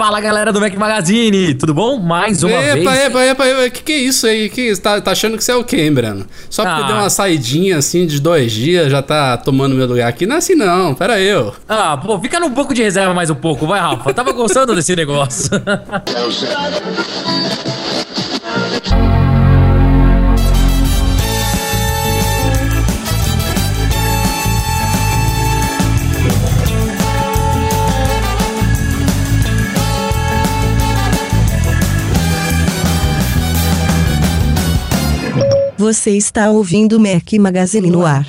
Fala, galera do Mac Magazine, tudo bom? Mais uma vez. Epa, que é isso aí? Tá achando que você é o quê, hein, Breno? Só porque deu uma saidinha assim de 2 dias, já tá tomando meu lugar aqui? Não é assim não, pera aí. Pô, fica no banco de reserva mais um pouco, vai, Rafa. Eu tava gostando desse negócio. Você está ouvindo o Mac Magazine no ar.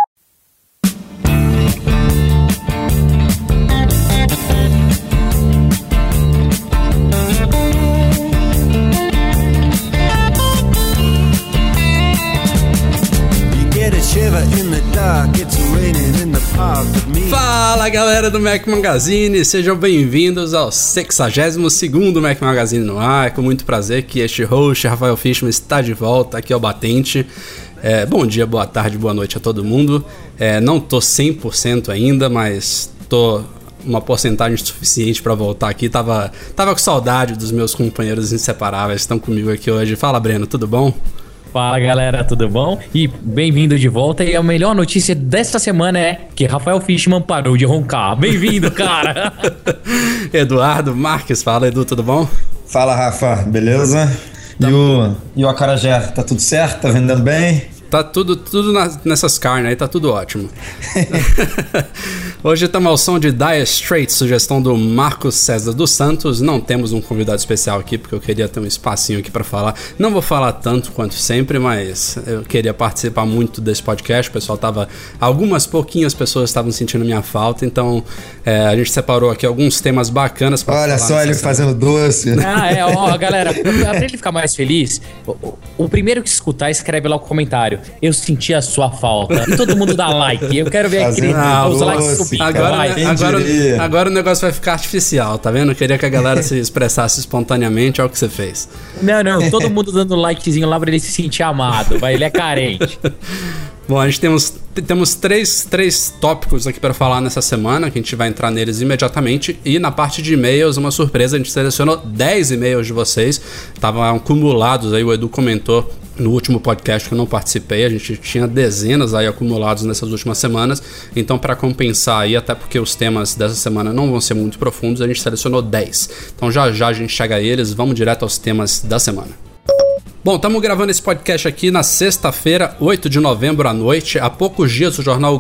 Fala, galera do Mac Magazine, sejam bem-vindos ao 62º Mac Magazine no ar. É com muito prazer que este host, Rafael Fishman, está de volta aqui ao Batente. Bom dia, boa tarde, boa noite a todo mundo. Não tô 100% ainda, mas tô uma porcentagem suficiente para voltar aqui. Tava com saudade dos meus companheiros inseparáveis que estão comigo aqui hoje. Fala, Breno, tudo bom? Fala, galera, tudo bom? E bem-vindo de volta. E a melhor notícia desta semana é que Rafael Fishman parou de roncar. Bem-vindo, cara! Eduardo Marques, fala, Edu, tudo bom? Fala, Rafa, beleza? E o acarajé, tá tudo certo? Tá vendendo bem? Tá tudo nessas carnes aí, tá tudo ótimo. Hoje estamos ao som de Dire Straits, sugestão do Marcos César dos Santos. Não temos um convidado especial aqui, porque eu queria ter um espacinho aqui para falar. Não vou falar tanto quanto sempre, mas eu queria participar muito desse podcast. O pessoal algumas pouquinhas pessoas estavam sentindo minha falta, então a gente separou aqui alguns temas bacanas para falar. Olha só ele fazendo doce. Galera, pra ele ficar mais feliz, o primeiro que escutar, escreve lá o comentário: eu senti a sua falta. E todo mundo dá like. Eu quero ver os likes subir. Agora o negócio vai ficar artificial, tá vendo? Eu queria que a galera se expressasse espontaneamente. Olha o que você fez. Não, todo mundo dando likezinho lá pra ele se sentir amado. Ele é carente. Bom, a gente temos três tópicos aqui para falar nessa semana, que a gente vai entrar neles imediatamente. E na parte de e-mails, uma surpresa, a gente selecionou 10 e-mails de vocês. Estavam acumulados aí, o Edu comentou no último podcast que eu não participei, a gente tinha dezenas aí acumulados nessas últimas semanas. Então, para compensar aí, até porque os temas dessa semana não vão ser muito profundos, a gente selecionou 10. Então já a gente chega a eles, vamos direto aos temas da semana. Bom, estamos gravando esse podcast aqui na sexta-feira, 8 de novembro à noite. Há poucos dias o Jornal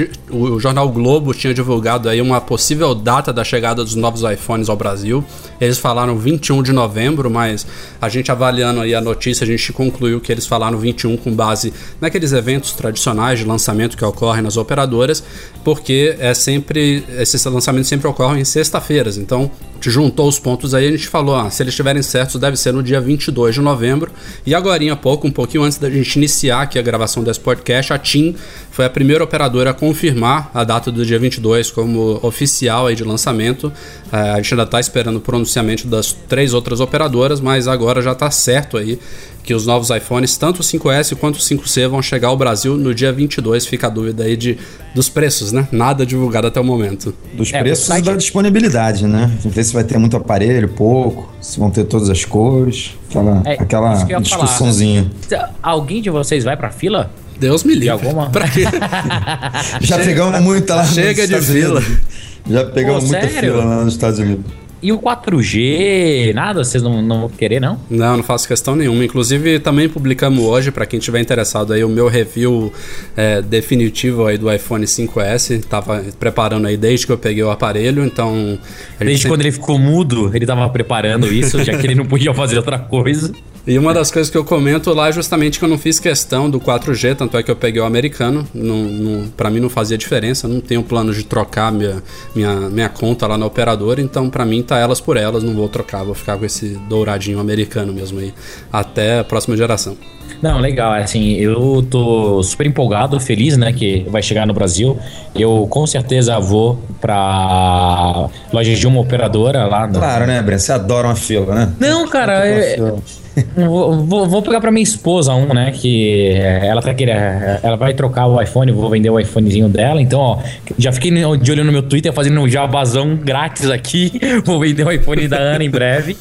Globo tinha divulgado aí uma possível data da chegada dos novos iPhones ao Brasil. Eles falaram 21 de novembro, mas a gente avaliando aí a notícia, a gente concluiu que eles falaram 21 com base naqueles eventos tradicionais de lançamento que ocorrem nas operadoras, porque esses lançamentos sempre ocorrem em sexta-feiras. Então, juntou os pontos aí, a gente falou, se eles estiverem certos, deve ser no dia 22 de novembro. E agorinha um pouquinho antes da gente iniciar aqui a gravação desse podcast, a TIM foi a primeira operadora a confirmar a data do dia 22 como oficial aí de lançamento. A gente ainda está esperando o pronunciamento das 3 outras operadoras, mas agora já está certo aí que os novos iPhones, tanto o 5S quanto o 5C, vão chegar ao Brasil no dia 22. Fica a dúvida aí dos preços, né? Nada divulgado até o momento. Dos preços e da disponibilidade, né? Não sei se vai ter muito aparelho, pouco, se vão ter todas as cores, aquela discussãozinha. Alguém de vocês vai pra fila? Deus me livre. Alguma? Pra quê? Já pegamos muita lá. Chega de fila. Já pegamos muita fila lá nos Estados Unidos. E o 4G, nada? Vocês não vão querer, não? Não faço questão nenhuma. Inclusive, também publicamos hoje, para quem estiver interessado, aí o meu review definitivo aí do iPhone 5S. Tava preparando aí desde que eu peguei o aparelho, então... Desde quando ele ficou mudo, ele tava preparando isso, já que ele não podia fazer outra coisa. E uma das coisas que eu comento lá é justamente que eu não fiz questão do 4G, tanto é que eu peguei o americano. Pra mim não fazia diferença, eu não tenho plano de trocar minha conta lá na operadora, então pra mim tá elas por elas, não vou trocar, vou ficar com esse douradinho americano mesmo aí, até a próxima geração. Não, legal, assim, eu tô super empolgado, feliz, né, que vai chegar no Brasil. Eu com certeza vou pra loja de uma operadora lá. Claro, né, Breno? Você adora uma fila, né? Não, cara, vou pegar pra minha esposa né, que ela tá querendo, ela vai trocar o iPhone, vou vender o iPhonezinho dela, então, ó, já fiquei de olho no meu Twitter fazendo um jabazão grátis aqui, vou vender o iPhone da Ana em breve.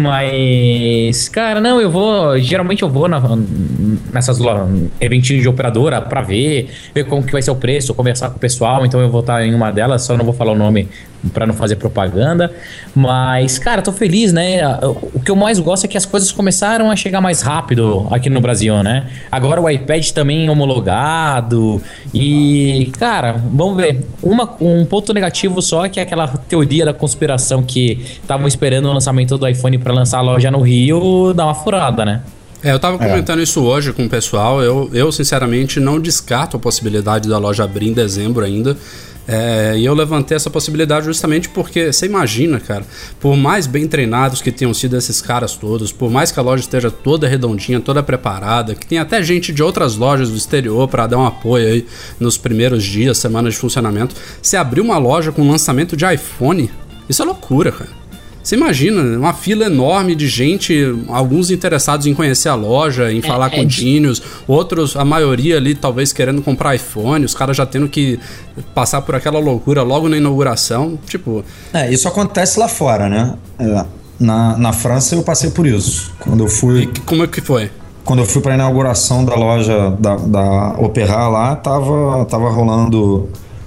Mas, cara, não, geralmente eu vou nessas eventinhos de operadora pra ver como que vai ser o preço, conversar com o pessoal, então eu vou estar em uma delas, só não vou falar o nome pra não fazer propaganda, mas, cara, tô feliz, né, o que eu mais gosto é que as coisas começaram a chegar mais rápido aqui no Brasil, né, agora o iPad também homologado e, cara, vamos ver, um ponto negativo só, que é aquela teoria da conspiração que estavam esperando o lançamento do iPhone pra lançar a loja no Rio, dá uma furada, né? Eu tava comentando isso hoje com o pessoal, eu sinceramente não descarto a possibilidade da loja abrir em dezembro ainda. E eu levantei essa possibilidade justamente porque, você imagina, cara, por mais bem treinados que tenham sido esses caras todos, por mais que a loja esteja toda redondinha, toda preparada, que tem até gente de outras lojas do exterior para dar um apoio aí nos primeiros dias, semanas de funcionamento, você abrir uma loja com lançamento de iPhone, isso é loucura, cara. Você imagina, uma fila enorme de gente, alguns interessados em conhecer a loja, em falar com Genius, outros, a maioria ali talvez querendo comprar iPhone, os caras já tendo que passar por aquela loucura logo na inauguração, tipo... Isso acontece lá fora, né? Na França eu passei por isso, quando eu fui... E como é que foi? Quando eu fui para a inauguração da loja da Opera lá, tava rolando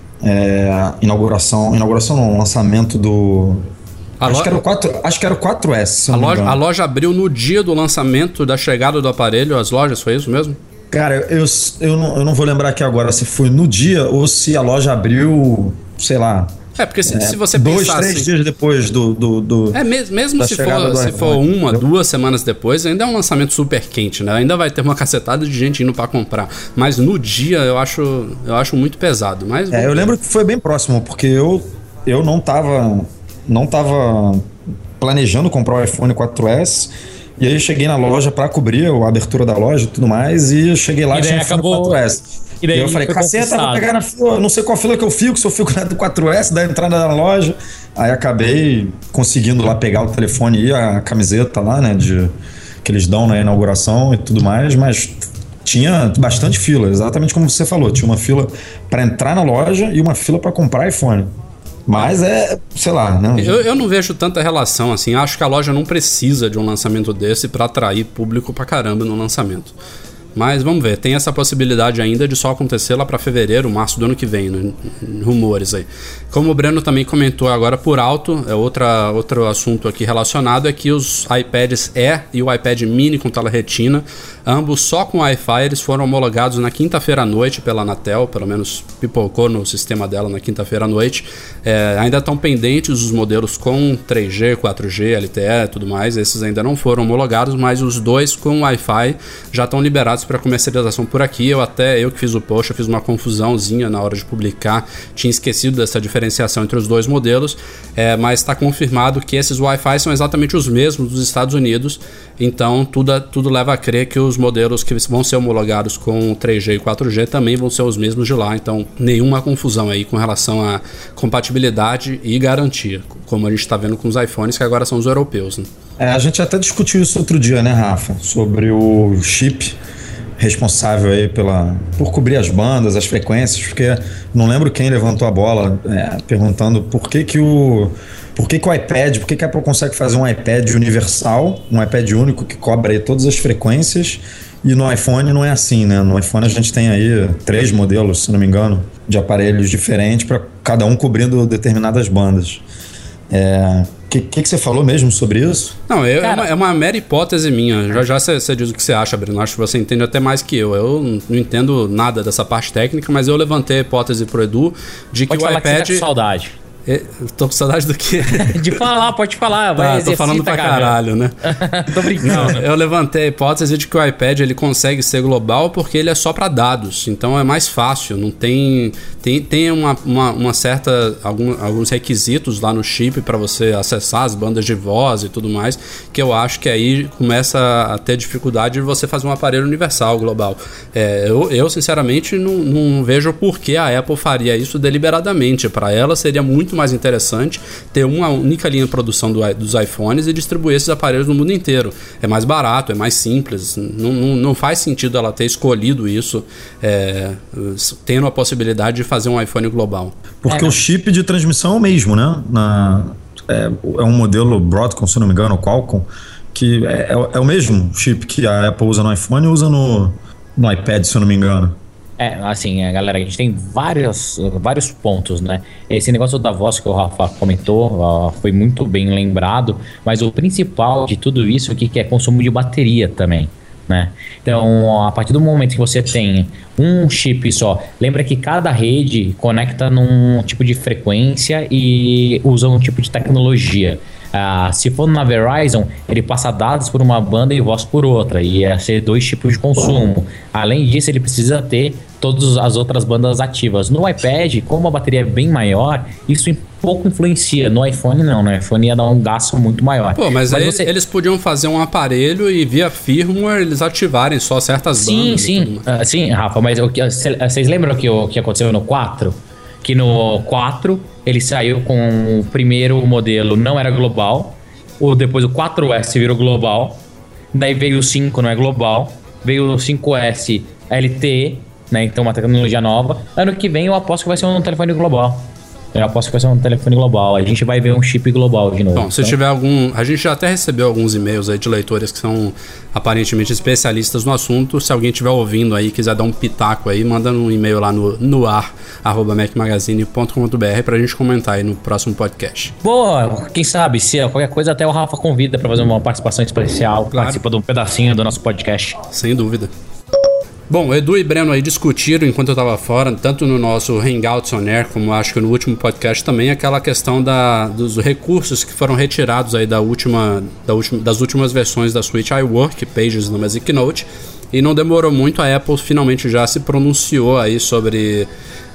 inauguração não, lançamento do... Acho que era o 4S. A loja abriu no dia do lançamento, da chegada do aparelho, as lojas, foi isso mesmo? Cara, eu não vou lembrar aqui agora se foi no dia ou se a loja abriu, sei lá. Porque se você pensar 2-3 dias depois do mesmo se for 1-2 semanas depois, ainda é um lançamento super quente, né? Ainda vai ter uma cacetada de gente indo pra comprar. Mas no dia eu acho muito pesado. Mas eu lembro que foi bem próximo, porque eu não tava planejando comprar o iPhone 4S. E aí eu cheguei na loja pra cobrir a abertura da loja e tudo mais. E eu cheguei lá e tinha o 4S. E eu falei, caceta, vou pegar na fila, não sei qual fila que eu fico, se eu fico na do 4S, da entrada da loja. Aí acabei conseguindo lá pegar o telefone e a camiseta lá, né, que eles dão na inauguração e tudo mais, mas tinha bastante fila, exatamente como você falou. Tinha uma fila pra entrar na loja e uma fila pra comprar iPhone. Mas sei lá, né? Eu não vejo tanta relação assim. Acho que a loja não precisa de um lançamento desse pra atrair público pra caramba no lançamento. Mas vamos ver, tem essa possibilidade ainda de só acontecer lá para fevereiro, março do ano que vem, né? Rumores aí. Como o Breno também comentou agora por alto, outro assunto aqui relacionado é que os iPads Air e o iPad Mini com tela retina, ambos só com Wi-Fi, eles foram homologados na quinta-feira à noite pela Anatel, pelo menos pipocou no sistema dela na quinta-feira à noite. Ainda estão pendentes os modelos com 3G, 4G, LTE e tudo mais, esses ainda não foram homologados, mas os dois com Wi-Fi já estão liberados para comercialização por aqui. Eu que fiz o post, eu fiz uma confusãozinha na hora de publicar, tinha esquecido dessa diferenciação entre os dois modelos, mas está confirmado que esses Wi-Fi são exatamente os mesmos dos Estados Unidos, então tudo leva a crer que os modelos que vão ser homologados com 3G e 4G também vão ser os mesmos de lá, então nenhuma confusão aí com relação a compatibilidade e garantia, como a gente está vendo com os iPhones que agora são os europeus, né? A gente até discutiu isso outro dia, né, Rafa, sobre o chip responsável aí por cobrir as bandas, as frequências, porque não lembro quem levantou a bola perguntando por que o iPad, por que a Apple consegue fazer um iPad universal, um iPad único que cobre aí todas as frequências, e no iPhone não é assim, né? No iPhone a gente tem aí 3 modelos, se não me engano, de aparelhos diferentes para cada um cobrindo determinadas bandas. Que você falou mesmo sobre isso? Não, é uma mera hipótese minha. Já você diz o que você acha, Breno. Acho que você entende até mais que eu. Eu não entendo nada dessa parte técnica, mas eu levantei a hipótese pro Edu de que o iPad... Que você tá com saudade. Tô com saudade do quê? De falar, pode falar. Vai, tô falando pra caralho, né? Tô brincando. Não, eu levantei a hipótese de que o iPad ele consegue ser global porque ele é só pra dados. Então é mais fácil. Não tem tem uma certa alguns requisitos lá no chip para você acessar as bandas de voz e tudo mais, que eu acho que aí começa a ter dificuldade de você fazer um aparelho universal global. Eu sinceramente não vejo por que a Apple faria isso deliberadamente. Para ela seria muito mais interessante ter uma única linha de produção dos iPhones e distribuir esses aparelhos no mundo inteiro. É mais barato, é mais simples. Não faz sentido ela ter escolhido isso, tendo a possibilidade de fazer um iPhone global. Porque o chip de transmissão é o mesmo, né? É um modelo Broadcom, se não me engano, Qualcomm, que é o mesmo chip que a Apple usa no iPhone e usa no iPad, se eu não me engano. Assim, galera, a gente tem vários pontos, né? Esse negócio da voz que o Rafa comentou foi muito bem lembrado, mas o principal de tudo isso aqui que é consumo de bateria também, né? Então, a partir do momento que você tem um chip só, lembra que cada rede conecta num tipo de frequência e usa um tipo de tecnologia. Se for na Verizon, ele passa dados por uma banda e voz por outra, e ia ser 2 tipos de consumo. Além disso, ele precisa ter todas as outras bandas ativas. No iPad, como a bateria é bem maior, isso pouco influencia. No iPhone não, no iPhone ia dar um gasto muito maior. Pô, mas aí eles podiam fazer um aparelho e via firmware eles ativarem só certas bandas. Sim, Rafa, mas vocês lembram o que aconteceu no 4? Que no 4 ele saiu com o primeiro modelo, não era global, depois o 4S virou global, daí veio o 5, não é global, veio o 5S LTE, né, então uma tecnologia nova. Ano que vem eu aposto que vai ser um telefone global. A gente vai ver um chip global de novo. Bom, se tiver a gente já até recebeu alguns e-mails aí de leitores que são aparentemente especialistas no assunto. Se alguém estiver ouvindo aí, quiser dar um pitaco aí, manda um e-mail lá no ar@macmagazine.com.br pra gente comentar aí no próximo podcast. Boa, quem sabe, se qualquer coisa até o Rafa convida pra fazer uma participação especial, claro. Participa de um pedacinho do nosso podcast. Sem dúvida. Bom, Edu e Breno aí discutiram enquanto eu estava fora, tanto no nosso Hangouts on Air, como acho que no último podcast também, aquela questão dos recursos que foram retirados aí das últimas versões da suite iWork, Pages no Magic Note, e não demorou muito, a Apple finalmente já se pronunciou aí sobre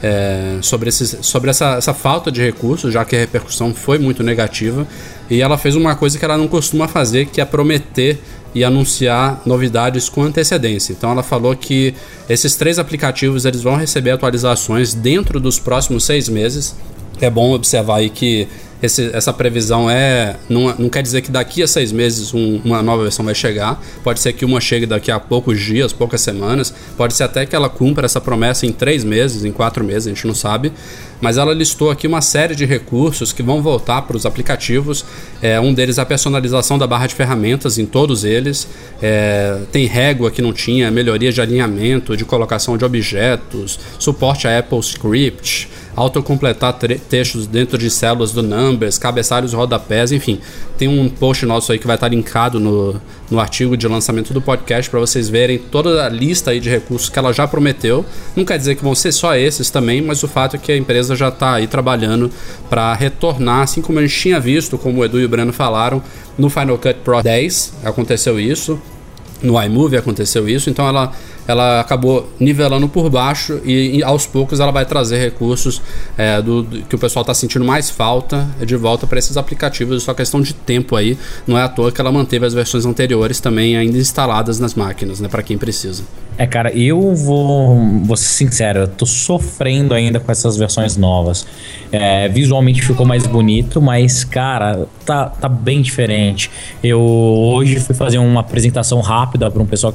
essa falta de recursos, já que a repercussão foi muito negativa, e ela fez uma coisa que ela não costuma fazer, que é prometer e anunciar novidades com antecedência. Então ela falou que esses 3 aplicativos eles vão receber atualizações dentro dos próximos 6 meses. É bom observar aí que essa previsão não quer dizer que daqui a 6 meses uma nova versão vai chegar. Pode ser que uma chegue daqui a poucos dias, poucas semanas. Pode ser até que ela cumpra essa promessa em 3 meses, em 4 meses, a gente não sabe. Mas ela listou aqui uma série de recursos que vão voltar para os aplicativos. Um deles é a personalização da barra de ferramentas em todos eles. Tem régua que não tinha, melhoria de alinhamento, de colocação de objetos, suporte a Apple Script, autocompletar textos dentro de células do Numbers, cabeçalhos, rodapés, enfim. Tem um post nosso aí que vai estar linkado no artigo de lançamento do podcast para vocês verem toda a lista aí de recursos que ela já prometeu. Não quer dizer que vão ser só esses também, mas o fato é que a empresa já está aí trabalhando para retornar, assim como a gente tinha visto, como o Edu e o Breno falaram, no Final Cut Pro 10 aconteceu isso, no iMovie aconteceu isso, então ela acabou nivelando por baixo e aos poucos ela vai trazer recursos que o pessoal está sentindo mais falta de volta para esses aplicativos. Só questão de tempo aí, não é à toa que ela manteve as versões anteriores também ainda instaladas nas máquinas, né, para quem precisa. Cara, eu vou ser sincero, eu tô sofrendo ainda com essas versões novas. Visualmente ficou mais bonito, mas, cara, tá bem diferente. Eu hoje fui fazer uma apresentação rápida para um pessoal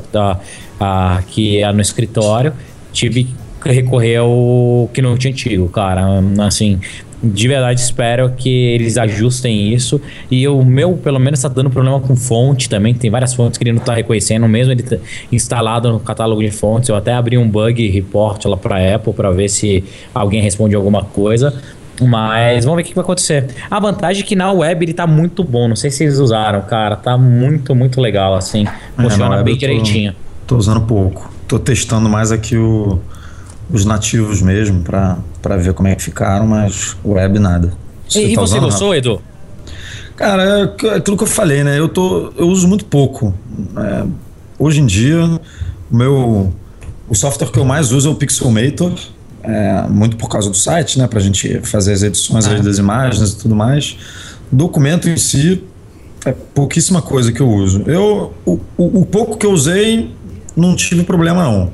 que é no escritório, tive que recorrer ao que não tinha antigo, cara. Assim, de verdade espero que eles ajustem isso. E o meu, pelo menos, tá dando problema com fonte também. Tem várias fontes que ele não tá reconhecendo, mesmo ele tá instalado no catálogo de fontes. Eu até abri um bug report lá pra Apple pra ver se alguém responde alguma coisa. Mas vamos ver o que vai acontecer. A vantagem é que na web ele tá muito bom. Não sei se vocês usaram, cara. Tá muito, muito legal, assim. Funciona bem direitinho. Tô usando pouco. Tô testando mais aqui os nativos mesmo pra ver como é que ficaram, mas web nada. E você gostou, Edu? Cara, é aquilo que eu falei, né? Eu uso muito pouco. Hoje em dia, o software que eu mais uso é o Pixelmator. muito por causa do site, né, para a gente fazer as edições ali das imagens e tudo mais. Documento em si é pouquíssima coisa que eu uso. O pouco que eu usei não tive problema não.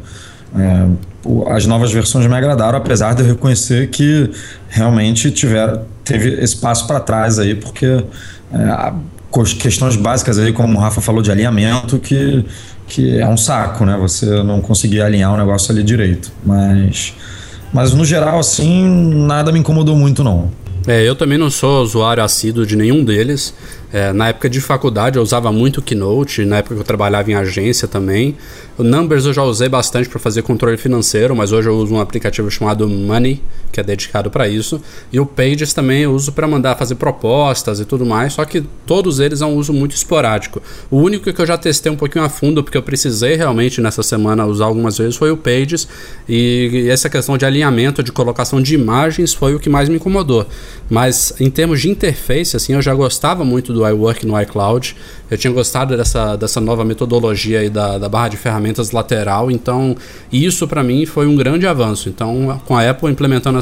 As novas versões me agradaram, apesar de eu reconhecer que realmente teve esse passo para trás aí, porque questões básicas aí, como o Rafa falou, de alinhamento, que é um saco, né? Você não conseguir alinhar o negócio ali direito. Mas no geral, assim, nada me incomodou muito, não. Eu também não sou usuário assíduo de nenhum deles. Na época de faculdade eu usava muito o Keynote, na época que eu trabalhava em agência também. O Numbers eu já usei bastante para fazer controle financeiro, mas hoje eu uso um aplicativo chamado Money, que é dedicado para isso. E o Pages também eu uso para mandar fazer propostas e tudo mais, só que todos eles é um uso muito esporádico. O único que eu já testei um pouquinho a fundo, porque eu precisei realmente nessa semana usar algumas vezes, foi o Pages. E essa questão de alinhamento, de colocação de imagens foi o que mais me incomodou. Mas em termos de interface, assim, eu já gostava muito do iWork no iCloud. Eu tinha gostado dessa nova metodologia aí da barra de ferramentas lateral. Então, isso para mim foi um grande avanço. Então, com a Apple implementando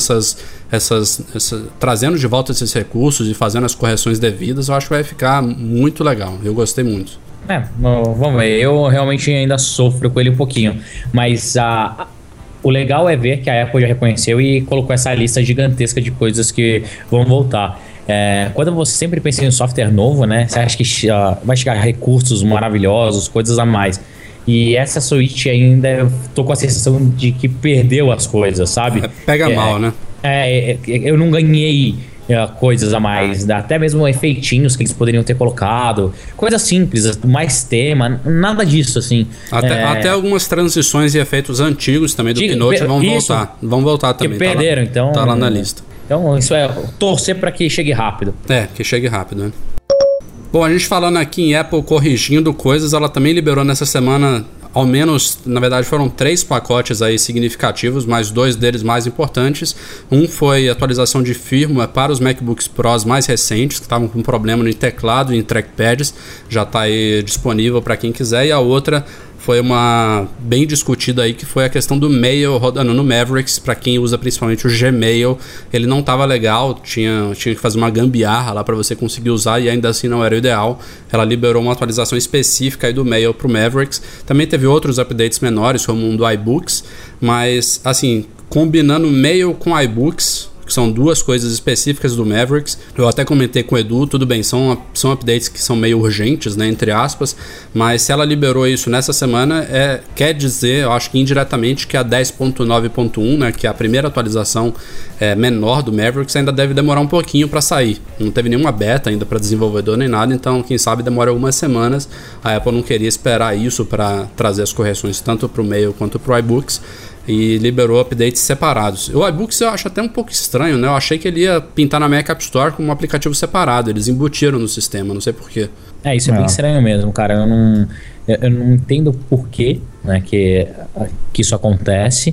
trazendo de volta esses recursos e fazendo as correções devidas, eu acho que vai ficar muito legal. Eu gostei muito. Vamos ver. Eu realmente ainda sofro com ele um pouquinho. Mas o legal é ver que a Apple já reconheceu e colocou essa lista gigantesca de coisas que vão voltar. Quando você sempre pensa em um software novo, né, você acha que vai chegar recursos maravilhosos, coisas a mais. E essa suíte ainda, eu tô com a sensação de que perdeu as coisas, sabe? Pega mal, né? Eu não ganhei coisas a mais, até mesmo efeitinhos que eles poderiam ter colocado, coisas simples, mais tema, nada disso, assim. Até algumas transições e efeitos antigos também do Keynote vão voltar também. Que perderam, então. Tá lá na lista. Então, isso é torcer para que chegue rápido. Que chegue rápido, né? Bom, a gente falando aqui em Apple corrigindo coisas, ela também liberou nessa semana, ao menos, na verdade foram 3 pacotes aí significativos, mas 2 deles mais importantes. Um foi atualização de firmware para os MacBooks Pros mais recentes, que estavam com problema no teclado e em trackpads, já está aí disponível para quem quiser. E a outra foi uma bem discutida aí, que foi a questão do Mail rodando no Mavericks. Para quem usa principalmente o Gmail, ele não estava legal, tinha que fazer uma gambiarra lá para você conseguir usar, e ainda assim não era o ideal. Ela liberou uma atualização específica aí do Mail para o Mavericks. Também teve outros updates menores, como um do iBooks, mas assim, combinando Mail com iBooks, que são 2 coisas específicas do Mavericks. Eu até comentei com o Edu, tudo bem, são updates que são meio urgentes, né, entre aspas, mas se ela liberou isso nessa semana, quer dizer, eu acho que indiretamente, que a 10.9.1, né, que é a primeira atualização menor do Mavericks, ainda deve demorar um pouquinho para sair. Não teve nenhuma beta ainda para desenvolvedor nem nada, então quem sabe demora algumas semanas. A Apple não queria esperar isso para trazer as correções tanto para o Mail quanto para o iBooks, e liberou updates separados. O iBooks eu acho até um pouco estranho, né? Eu achei que ele ia pintar na Mac App Store como um aplicativo separado. Eles embutiram no sistema, não sei porquê. Isso é bem estranho mesmo, cara. Eu não entendo porquê, né, que isso acontece,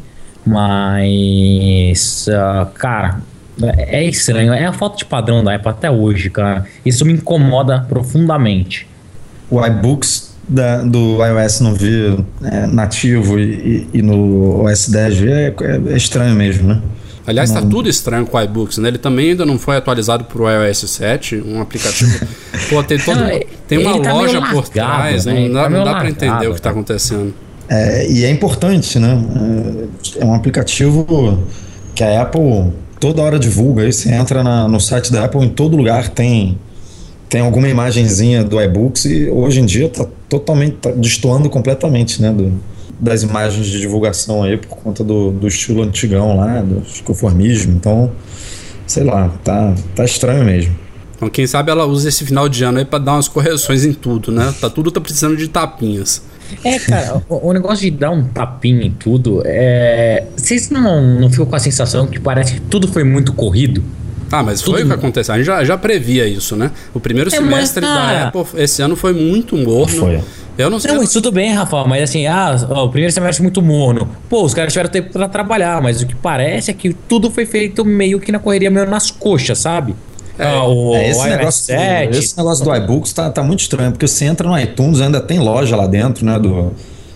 mas, cara, é estranho. É a falta de padrão da Apple até hoje, cara. Isso me incomoda profundamente. O iBooks do iOS não vir nativo e no OS 10 é estranho mesmo, né? Aliás, está tudo estranho com o iBooks, né? Ele também ainda não foi atualizado para o iOS 7, um aplicativo. Pô, tem uma loja por trás, né? Não dá para entender o que está acontecendo. E é importante, né? É um aplicativo que a Apple toda hora divulga. Aí você entra no site da Apple, em todo lugar tem alguma imagenzinha do iBooks, e hoje em dia tá destoando completamente, né, das imagens de divulgação aí, por conta do estilo antigão lá, do conformismo. Então, sei lá, tá estranho mesmo. Então, quem sabe ela usa esse final de ano aí pra dar umas correções em tudo, né? Tudo tá precisando de tapinhas. Cara, o negócio de dar um tapinha em tudo, vocês não ficam com a sensação que parece que tudo foi muito corrido? Mas foi o que aconteceu. A gente já previa isso, né? O primeiro semestre da Apple esse ano foi muito morno. Foi. Eu não sei. Não, isso tudo bem, Rafael, mas assim, o primeiro semestre muito morno. Pô, os caras tiveram tempo pra trabalhar, mas o que parece é que tudo foi feito meio que na correria, meio nas coxas, sabe? Esse negócio do iBooks tá muito estranho, porque você entra no iTunes, ainda tem loja lá dentro, né?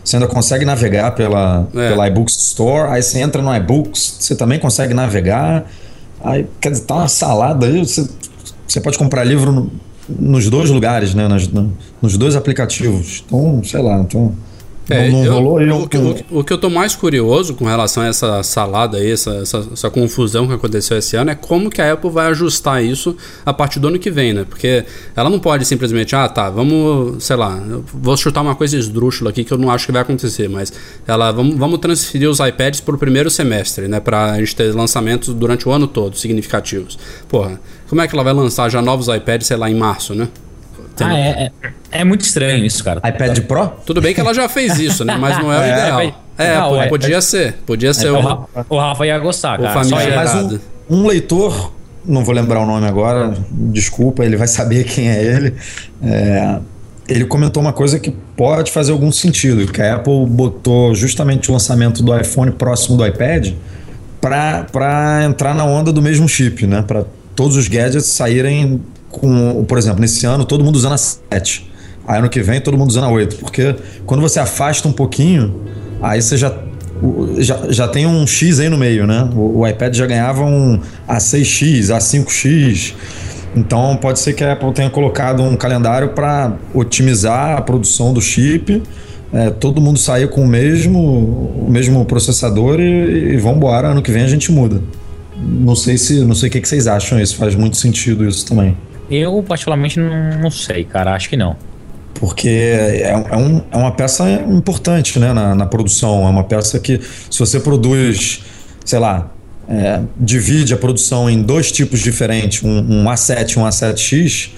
você ainda consegue navegar pela iBooks Store, aí você entra no iBooks, você também consegue navegar, aí quer dizer, tá uma salada aí, você pode comprar livro nos dois lugares, né? Nos dois aplicativos. Então, sei lá, não rolou. O que eu tô mais curioso com relação a essa salada aí, essa confusão que aconteceu esse ano, é como que a Apple vai ajustar isso a partir do ano que vem, né? Porque ela não pode simplesmente, vamos, sei lá, eu vou chutar uma coisa esdrúxula aqui que eu não acho que vai acontecer, mas vamos transferir os iPads para o primeiro semestre, né? Pra gente ter lançamentos durante o ano todo, significativos. Porra, como é que ela vai lançar já novos iPads, sei lá, em março, né? É muito estranho isso, cara. iPad Pro? Tudo bem que ela já fez isso, né? Mas não é o ideal. Podia ser. O Rafa ia gostar, cara. Mas um leitor, não vou lembrar o nome agora, desculpa, ele vai saber quem é ele. Ele comentou uma coisa que pode fazer algum sentido, que a Apple botou justamente o lançamento do iPhone próximo do iPad para entrar na onda do mesmo chip, né? Para todos os gadgets saírem com, por exemplo, nesse ano todo mundo usando a 7, aí ano que vem todo mundo usando a 8, porque quando você afasta um pouquinho, aí você já tem um X aí no meio, né? O iPad já ganhava um A6X, A5X, então pode ser que a Apple tenha colocado um calendário para otimizar a produção do chip, todo mundo sair com o mesmo processador e vambora, ano que vem a gente muda. Não sei o que vocês acham, isso faz muito sentido isso também. Eu particularmente não sei, cara, acho que não. Porque é uma peça importante, né, na produção, é uma peça que se você produz, sei lá, divide a produção em dois tipos diferentes, um A7 e um A7X,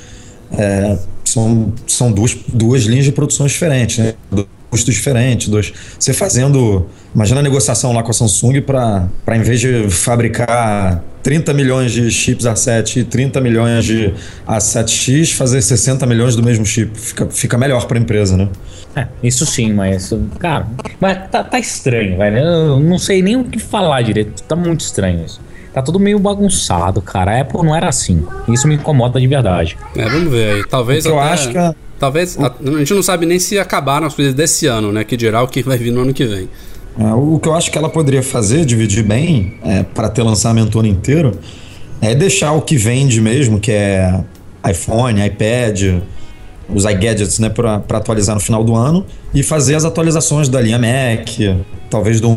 são duas linhas de produção diferentes, né? Custos diferentes, você fazendo, imagina a negociação lá com a Samsung para em vez de fabricar 30 milhões de chips A7 e 30 milhões de A7X, fazer 60 milhões do mesmo chip, fica melhor para a empresa, né? Isso sim, mas cara, tá estranho, velho, eu não sei nem o que falar direito, tá muito estranho isso. Tá tudo meio bagunçado, cara. A Apple não era assim. Isso me incomoda de verdade. Vamos ver aí. Talvez eu acho que talvez a gente não sabe nem se acabaram as coisas desse ano, né? Que dirá o que vai vir no ano que vem. O que eu acho que ela poderia fazer, dividir bem, para ter lançamento o ano inteiro, é deixar o que vende mesmo, que é iPhone, iPad, os iGadgets, né, para atualizar no final do ano, e fazer as atualizações da linha Mac, talvez do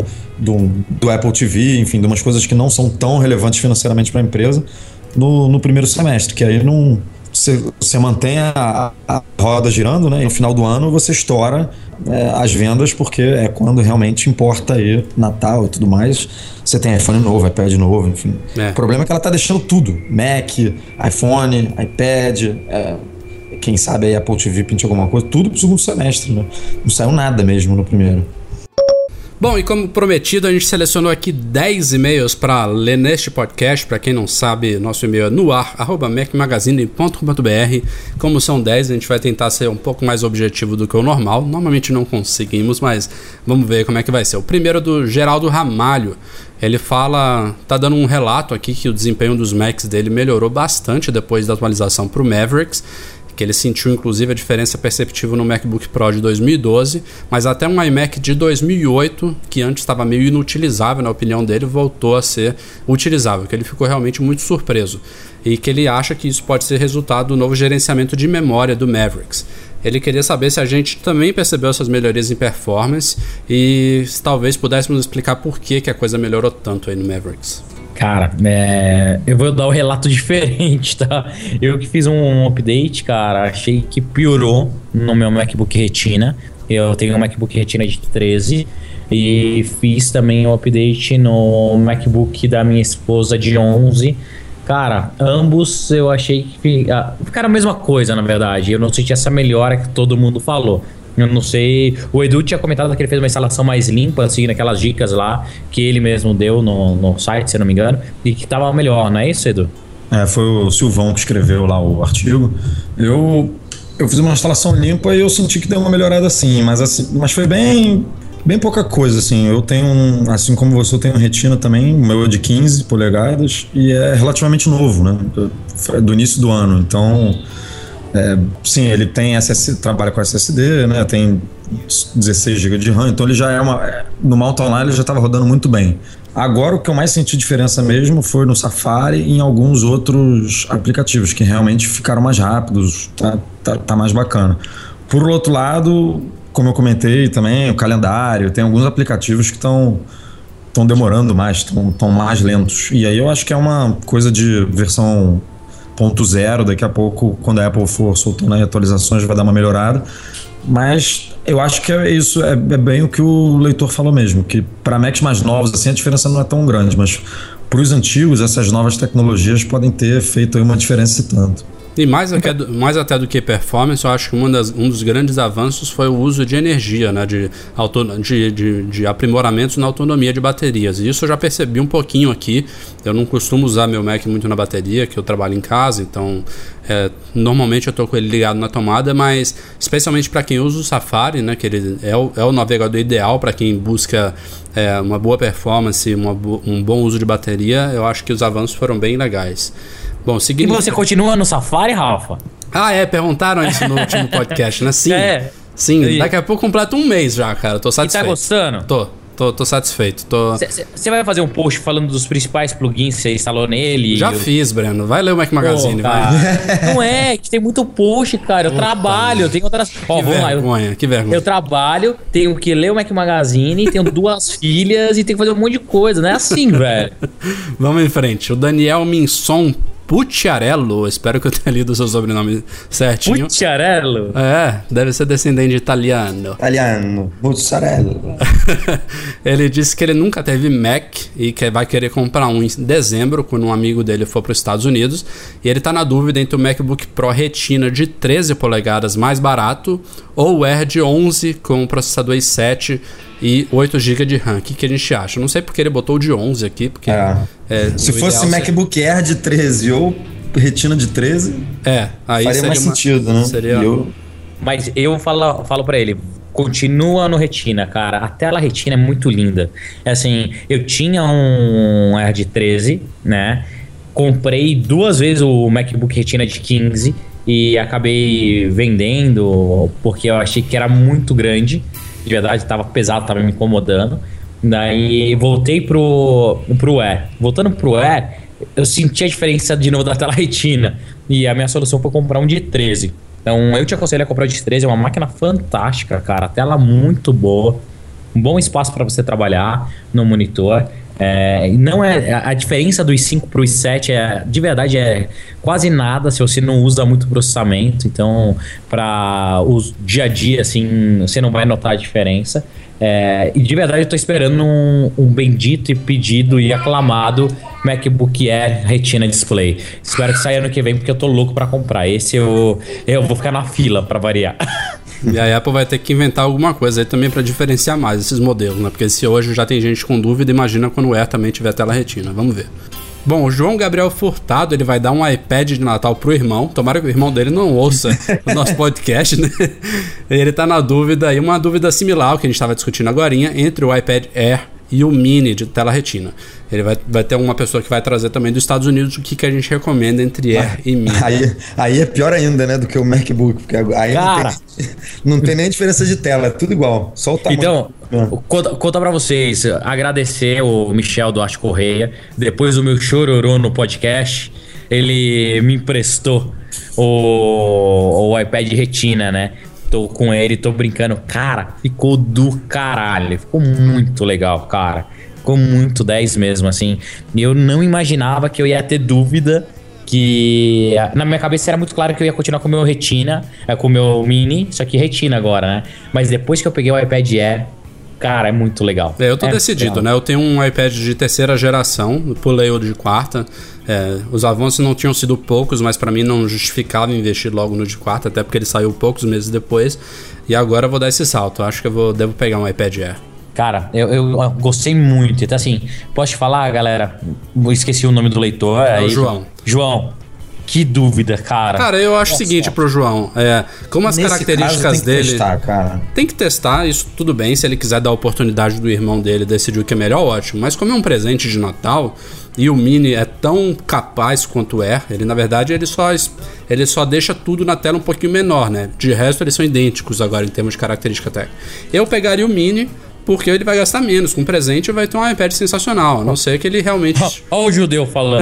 Apple TV, enfim, de umas coisas que não são tão relevantes financeiramente para a empresa no primeiro semestre, que aí não você mantém a roda girando, né? E no final do ano você estoura as vendas, porque é quando realmente importa aí Natal e tudo mais. Você tem iPhone novo, iPad novo, enfim. O problema é que ela tá deixando tudo, Mac, iPhone, iPad, quem sabe aí Apple TV pinte alguma coisa, tudo pro segundo semestre, né? Não saiu nada mesmo no primeiro. Bom, e como prometido, a gente selecionou aqui 10 e-mails para ler neste podcast. Para quem não sabe, nosso e-mail é noar@macmagazine.com.br. Como são 10, a gente vai tentar ser um pouco mais objetivo do que o normal. Normalmente não conseguimos, mas vamos ver como é que vai ser. O primeiro é do Geraldo Ramalho. Ele tá dando um relato aqui que o desempenho dos Macs dele melhorou bastante depois da atualização para o Mavericks, que ele sentiu inclusive a diferença perceptível no MacBook Pro de 2012, mas até um iMac de 2008, que antes estava meio inutilizável na opinião dele, voltou a ser utilizável, que ele ficou realmente muito surpreso, e que ele acha que isso pode ser resultado do novo gerenciamento de memória do Mavericks. Ele queria saber se a gente também percebeu essas melhorias em performance e se talvez pudéssemos explicar por que a coisa melhorou tanto aí no Mavericks. Cara, eu vou dar um relato diferente, tá? Eu que fiz um update, cara, achei que piorou no meu MacBook Retina. Eu tenho um MacBook Retina de 13 e fiz também um update no MacBook da minha esposa de 11. Cara, ambos eu achei que ficaram a mesma coisa, na verdade. Eu não senti essa melhora que todo mundo falou. Eu não sei. O Edu tinha comentado que ele fez uma instalação mais limpa, seguindo aquelas dicas lá que ele mesmo deu no site, se eu não me engano, e que tava melhor, não é isso, Edu? Foi o Silvão que escreveu lá o artigo. Eu fiz uma instalação limpa e eu senti que deu uma melhorada sim, mas foi bem pouca coisa, assim. Eu tenho assim como você, eu tenho um Retina também, o meu é de 15 polegadas e é relativamente novo, né? Do início do ano, então... sim, ele tem trabalha com SSD, né? Tem 16 GB de RAM, então ele já no Mountain Lion ele já estava rodando muito bem. Agora o que eu mais senti diferença mesmo foi no Safari e em alguns outros aplicativos que realmente ficaram mais rápidos, tá mais bacana. Por outro lado, como eu comentei também, o calendário, tem alguns aplicativos que estão demorando mais, estão mais lentos. E aí eu acho que é uma coisa de versão 0.0, daqui a pouco, quando a Apple for soltando as atualizações, vai dar uma melhorada. Mas eu acho que é isso, é bem o que o leitor falou mesmo, que para Macs mais novos assim, a diferença não é tão grande, mas para os antigos, essas novas tecnologias podem ter feito aí uma diferença e tanto. E mais até do que performance, eu acho que um dos grandes avanços foi o uso de energia, né? De aprimoramentos na autonomia de baterias. E isso eu já percebi um pouquinho aqui. Eu não costumo usar meu Mac muito na bateria, que eu trabalho em casa, então normalmente eu estou com ele ligado na tomada, mas especialmente para quem usa o Safari, né? Que ele é o navegador ideal para quem busca uma boa performance, um bom uso de bateria, eu acho que os avanços foram bem legais. Bom, seguindo... E você continua no Safari, Rafa? Perguntaram isso no último podcast, né? Sim, sim. Daqui a pouco completa um mês já, cara. Tô satisfeito. E tá gostando? Tô satisfeito. Você vai fazer um post falando dos principais plugins que você instalou nele? Já fiz, Breno. Vai ler o Mac Magazine, vai. Não que tem muito post, cara. Eu trabalho, eu tenho outras... Que vergonha. Eu trabalho, tenho que ler o Mac Magazine, tenho 2 filhas e tenho que fazer um monte de coisa. Não é assim, velho. Vamos em frente. O Daniel Minson Pucciarello, espero que eu tenha lido o seu sobrenome certinho. Pucciarello? Deve ser descendente de italiano. Pucciarello. Ele disse que ele nunca teve Mac e que vai querer comprar um em dezembro, quando um amigo dele for para os Estados Unidos. E ele tá na dúvida entre o MacBook Pro Retina de 13 polegadas mais barato ou o Air de 11 com processador i7 e 8 GB de RAM. O que a gente acha? Não sei porque ele botou o de 11 aqui, porque... se fosse MacBook Air de 13 ou Retina de 13, aí faria mais sentido, né? Mas eu falo pra ele, continua no Retina, cara. A tela Retina é muito linda. Assim, eu tinha um Air de 13, né? Comprei 2 vezes o MacBook Retina de 15 e acabei vendendo porque eu achei que era muito grande. De verdade, tava pesado, tava me incomodando. Daí voltei pro Air. Voltando pro Air, eu senti a diferença de novo da tela Retina. E a minha solução foi comprar um de 13. Então eu te aconselho a comprar o de 13. É uma máquina fantástica, cara. A tela muito boa. Um bom espaço para você trabalhar no monitor. Não é a diferença do i5 pro i7 de verdade é quase nada se você não usa muito processamento. Então para o dia a dia assim você não vai notar a diferença. E de verdade eu tô esperando um bendito e pedido e aclamado MacBook Air Retina Display. Espero que saia ano que vem porque eu tô louco para comprar. Esse eu vou ficar na fila para variar. E a Apple vai ter que inventar alguma coisa aí também para diferenciar mais esses modelos, né? Porque se hoje já tem gente com dúvida, imagina quando o Air também tiver tela retina. Vamos ver. Bom, o João Gabriel Furtado, ele vai dar um iPad de Natal pro irmão. Tomara que o irmão dele não ouça o nosso podcast, né? Ele tá na dúvida aí, uma dúvida similar ao que a gente tava discutindo agorinha, entre o iPad Air e o Mini de tela retina. Ele vai ter uma pessoa que vai trazer também dos Estados Unidos o que a gente recomenda entre Air e Mini. Aí é pior ainda, né, do que o MacBook, porque aí não tem nem diferença de tela, é tudo igual, só o tamanho. Então, conta pra vocês, agradecer o Michel do Arte Correia, depois do meu chororô no podcast, ele me emprestou o iPad Retina, né? Tô com ele, tô brincando. Cara, ficou do caralho. Ficou muito legal, cara. Ficou muito 10 mesmo, assim. E eu não imaginava que eu ia ter dúvida. Que na minha cabeça era muito claro que eu ia continuar com o meu Retina, com o meu Mini, só que Retina agora, né? Mas depois que eu peguei o iPad Air, cara, é muito legal. Eu tô decidido, legal, né? Eu tenho um iPad de 3ª geração, pulei o de 4ª. Os avanços não tinham sido poucos, mas pra mim não justificava investir logo no de 4ª, até porque ele saiu poucos meses depois. E agora eu vou dar esse salto. Eu acho que eu devo pegar um iPad Air. Cara, eu gostei muito. Então, assim, posso te falar, galera? Eu esqueci o nome do leitor. É o João. João, Que dúvida, cara. Cara, eu acho o seguinte pro João. Como as Nesse características caso, tem que dele... testar, cara. Tem que testar, isso tudo bem. Se ele quiser dar a oportunidade do irmão dele decidir o que é melhor, ótimo. Mas como é um presente de Natal... E o Mini é tão capaz quanto ele, na verdade, ele só deixa tudo na tela um pouquinho menor, né? De resto, eles são idênticos agora em termos de característica técnica. Eu pegaria o Mini, porque ele vai gastar menos. Com presente, vai ter um iPad sensacional. A não ser que ele realmente... Olha o judeu falando.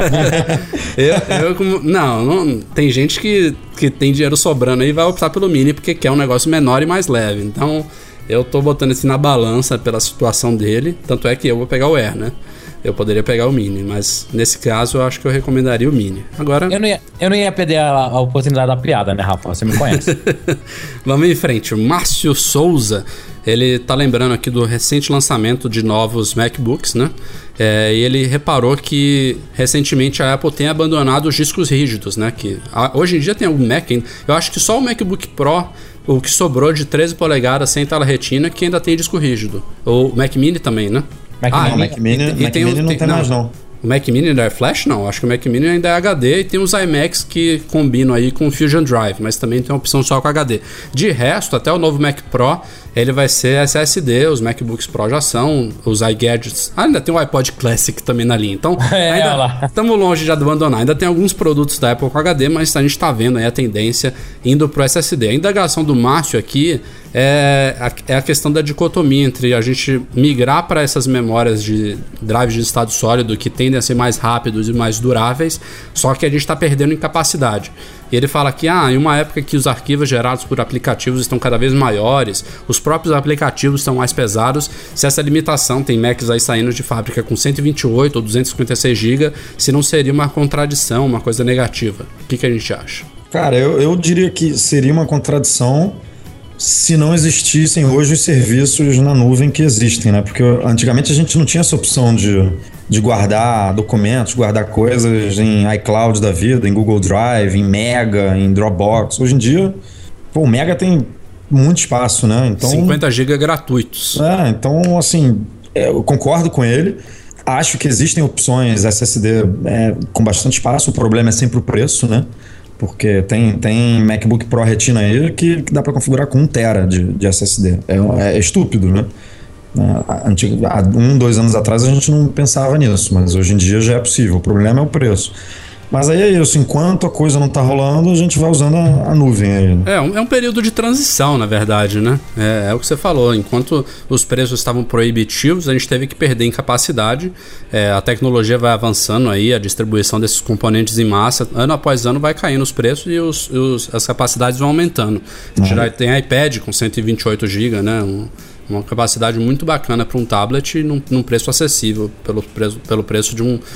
Não, tem gente que tem dinheiro sobrando aí e vai optar pelo Mini, porque quer um negócio menor e mais leve. Então, eu tô botando isso na balança pela situação dele. Tanto é que eu vou pegar o Air, né? Eu poderia pegar o Mini, mas nesse caso eu acho que eu recomendaria o Mini. Agora... Eu não ia perder a oportunidade da piada, né, Rafa? Você me conhece. Vamos em frente. O Márcio Souza, ele tá lembrando aqui do recente lançamento de novos MacBooks, né? E ele reparou que recentemente a Apple tem abandonado os discos rígidos, né? Que hoje em dia tem algum Mac ainda. Eu acho que só o MacBook Pro, o que sobrou de 13 polegadas sem tela retina, que ainda tem disco rígido. O Mac Mini também, né? Mac Mini não tem mais, não. O Mac Mini ainda é Flash? Não, acho que o Mac Mini ainda é HD e tem os iMacs que combinam aí com o Fusion Drive, mas também tem uma opção só com HD. De resto, até o novo Mac Pro, ele vai ser SSD, os MacBooks Pro já são, os iGadgets... ainda tem o iPod Classic também na linha, então ainda estamos longe de abandonar. Ainda tem alguns produtos da Apple com HD, mas a gente está vendo aí a tendência indo pro SSD. A indagação do Márcio aqui é a questão da dicotomia entre a gente migrar para essas memórias de drives de estado sólido que tendem a ser mais rápidos e mais duráveis, só que a gente está perdendo em capacidade. E ele fala que em uma época que os arquivos gerados por aplicativos estão cada vez maiores, os próprios aplicativos estão mais pesados, se essa limitação, tem Macs aí saindo de fábrica com 128 ou 256 GB, se não seria uma contradição, uma coisa negativa. O que a gente acha? Cara, eu diria que seria uma contradição se não existissem hoje os serviços na nuvem que existem, né? Porque antigamente a gente não tinha essa opção de guardar documentos, guardar coisas em iCloud da vida, em Google Drive, em Mega, em Dropbox. Hoje em dia, o Mega tem muito espaço, né? Então, 50 GB gratuitos. Então, assim, eu concordo com ele. Acho que existem opções SSD com bastante espaço. O problema é sempre o preço, né? Porque tem MacBook Pro Retina aí que dá para configurar com 1 TB de SSD. É estúpido, né? Há 2 anos atrás a gente não pensava nisso, mas hoje em dia já é possível. O problema é o preço. Mas aí é isso, enquanto a coisa não tá rolando, a gente vai usando a nuvem aí. Né? É um período de transição, na verdade, né? É o que você falou, enquanto os preços estavam proibitivos, a gente teve que perder em capacidade. A tecnologia vai avançando aí, a distribuição desses componentes em massa, ano após ano vai caindo os preços e as capacidades vão aumentando. A gente já tem iPad com 128 GB, né? Uma capacidade muito bacana para um tablet num preço acessível, pelo preço de um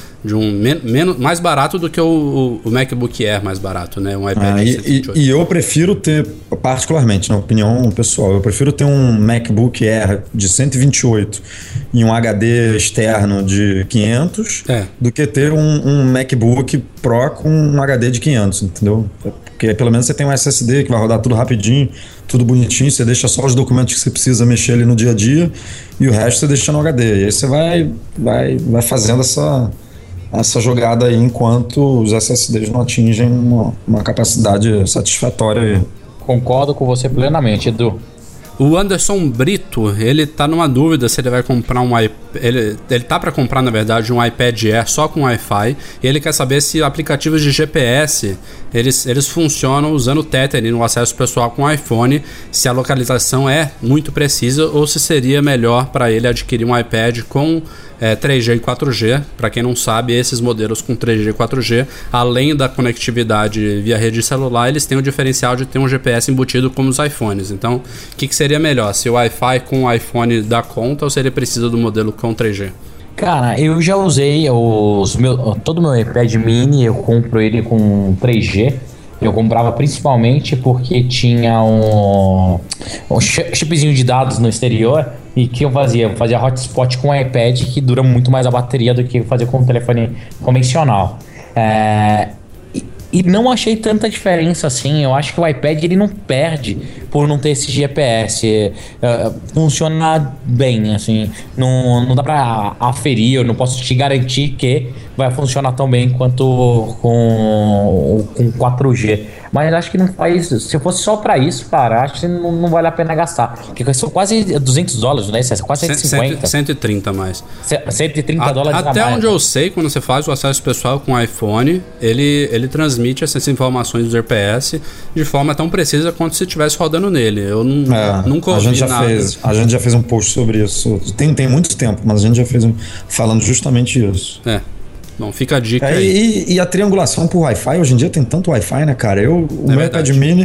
mais barato do que o MacBook Air mais barato, né? Um iPad de 128. E eu prefiro ter, particularmente, na opinião pessoal, eu prefiro ter um MacBook Air de 128 e um HD externo de 500 do que ter um MacBook Pro com um HD de 500, entendeu? Porque pelo menos você tem um SSD que vai rodar tudo rapidinho, tudo bonitinho, você deixa só os documentos que você precisa mexer ali no dia a dia e o resto você deixa no HD. E aí você vai fazendo essa jogada aí enquanto os SSDs não atingem uma capacidade satisfatória aí. Concordo com você plenamente, Edu. O Anderson Brito, ele tá numa dúvida se ele vai comprar ele tá para comprar, na verdade, um iPad Air só com Wi-Fi, e ele quer saber se aplicativos de GPS eles funcionam usando o Tethering no acesso pessoal com o iPhone, se a localização é muito precisa ou se seria melhor para ele adquirir um iPad com 3G e 4G. Para quem não sabe, esses modelos com 3G e 4G, além da conectividade via rede celular, eles têm o diferencial de ter um GPS embutido como os iPhones. Então, o que seria melhor? Se o Wi-Fi com o iPhone dá conta ou se ele precisa do modelo com 3G? Cara, eu já usei todo o meu iPad mini, eu compro ele com 3G. Eu comprava principalmente porque tinha um chipzinho de dados no exterior. E o que eu fazia? Eu fazia hotspot com o iPad, que dura muito mais a bateria do que fazer com o telefone convencional. E não achei tanta diferença assim. Eu acho que o iPad ele não perde por não ter esse GPS. Funciona bem, assim. Não dá pra aferir, eu não posso te garantir que vai funcionar tão bem quanto com 4G. Mas acho que não faz. Se fosse só pra isso, cara, acho que não vale a pena gastar. Porque são quase $200, né? Quase 150. 130 mais. $130 até onde eu sei, quando você faz o acesso pessoal com o iPhone, ele transmite essas informações do GPS de forma tão precisa quanto se estivesse rodando nele. Eu nunca ouvi nada. A gente já fez um post sobre isso. Tem muito tempo, mas a gente já fez falando justamente isso. Bom, fica a dica aí. E a triangulação por Wi-Fi, hoje em dia tem tanto Wi-Fi, né, cara? O meu iPad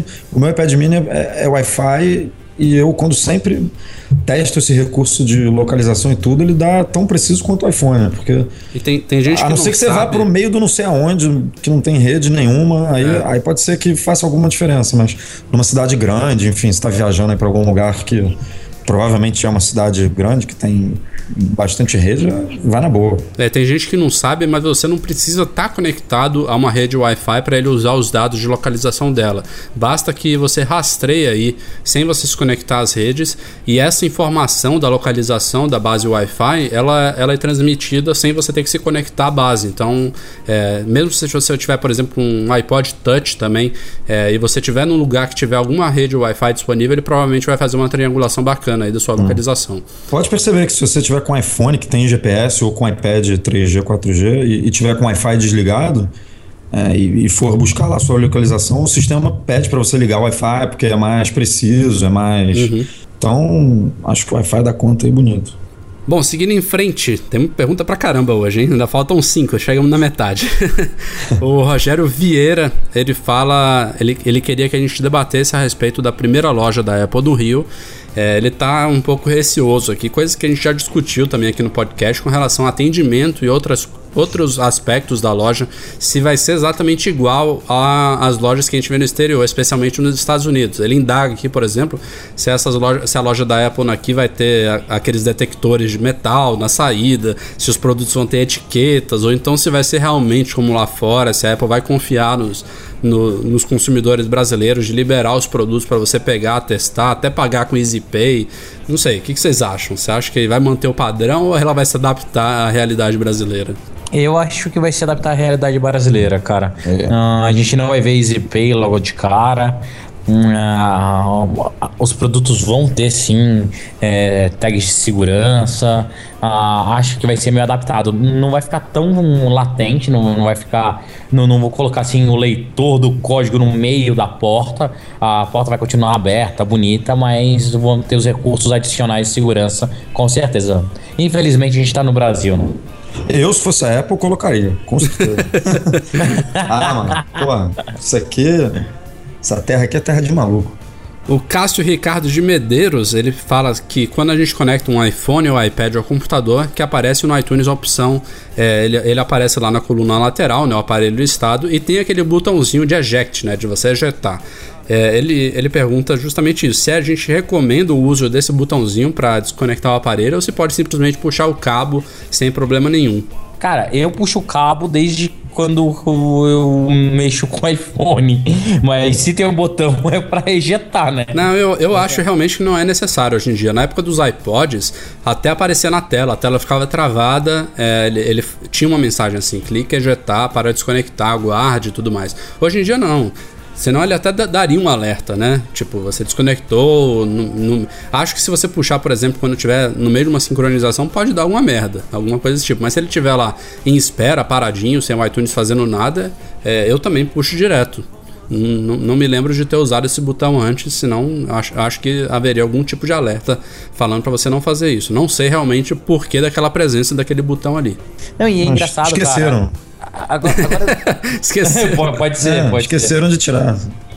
mini é Wi-Fi, e eu, quando sempre testo esse recurso de localização e tudo, ele dá tão preciso quanto o iPhone, né? Porque e tem gente que a não ser que você vá pro meio do não sei aonde, que não tem rede nenhuma, aí pode ser que faça alguma diferença, mas numa cidade grande, enfim, você tá viajando aí pra algum lugar que provavelmente é uma cidade grande, que tem bastante rede, vai na boa. Tem gente que não sabe, mas você não precisa estar conectado a uma rede Wi-Fi para ele usar os dados de localização dela. Basta que você rastreie aí, sem você se conectar às redes, e essa informação da localização da base Wi-Fi, ela é transmitida sem você ter que se conectar à base. Então, mesmo se você tiver, por exemplo, um iPod Touch também, e você estiver num lugar que tiver alguma rede Wi-Fi disponível, ele provavelmente vai fazer uma triangulação bacana aí da sua localização. Pode perceber que se você tiver com iPhone que tem GPS ou com iPad 3G, 4G e tiver com Wi-Fi desligado e for buscar lá a sua localização, o sistema pede para você ligar o Wi-Fi porque é mais preciso, é mais... Então, acho que o Wi-Fi dá conta aí bonito. Bom, seguindo em frente, tem pergunta pra caramba hoje, hein? Ainda faltam 5, chegamos na metade. O Rogério Vieira, ele fala... Ele queria que a gente debatesse a respeito da primeira loja da Apple do Rio. Ele tá um pouco receoso aqui, coisas que a gente já discutiu também aqui no podcast com relação a atendimento e outros aspectos da loja, se vai ser exatamente igual às lojas que a gente vê no exterior, especialmente nos Estados Unidos. Ele indaga aqui, por exemplo, se a loja da Apple aqui vai ter aqueles detectores de metal na saída, se os produtos vão ter etiquetas, ou então se vai ser realmente como lá fora, se a Apple vai confiar nos consumidores brasileiros de liberar os produtos para você pegar, testar, até pagar com EasyPay. Não sei, o que vocês acham? Você acha que vai manter o padrão ou ela vai se adaptar à realidade brasileira? Eu acho que vai se adaptar à realidade brasileira, cara. A gente não vai ver EasyPay logo de cara. Os produtos vão ter sim tags de segurança. Acho que vai ser meio adaptado. Não vai ficar tão latente, não vai ficar. Não vou colocar assim o leitor do código no meio da porta. A porta vai continuar aberta, bonita, mas vão ter os recursos adicionais de segurança, com certeza. Infelizmente a gente tá no Brasil, né? Eu, se fosse a Apple, colocaria, com certeza. Mano, pô, essa terra aqui é terra de maluco. O Cássio Ricardo de Medeiros, ele fala que quando a gente conecta um iPhone ou iPad ao computador, que aparece no iTunes a opção, ele aparece lá na coluna lateral, né, o aparelho listado, e tem aquele botãozinho de eject, né, de você ejetar. Ele pergunta justamente isso, se a gente recomenda o uso desse botãozinho para desconectar o aparelho ou se pode simplesmente puxar o cabo sem problema nenhum. Cara, eu puxo o cabo desde quando eu mexo com o iPhone, mas se tem um botão é pra ejetar, né? Não, eu acho realmente que não é necessário hoje em dia. Na época dos iPods, até aparecia na tela, a tela ficava travada, ele tinha uma mensagem assim, clique, ejetar, para desconectar, aguarde e tudo mais. Hoje em dia não. Senão ele até daria um alerta, né? Tipo, você desconectou. Acho que se você puxar, por exemplo, quando tiver no meio de uma sincronização, pode dar alguma merda, alguma coisa desse tipo. Mas se ele estiver lá em espera, paradinho, sem o iTunes fazendo nada, eu também puxo direto. Não me lembro de ter usado esse botão antes, senão acho que haveria algum tipo de alerta falando pra você não fazer isso. Não sei realmente o porquê daquela presença daquele botão ali. Não, e é engraçado, esqueceram. Cara. Agora... Esqueceram. Pode ser. Esqueceram de tirar.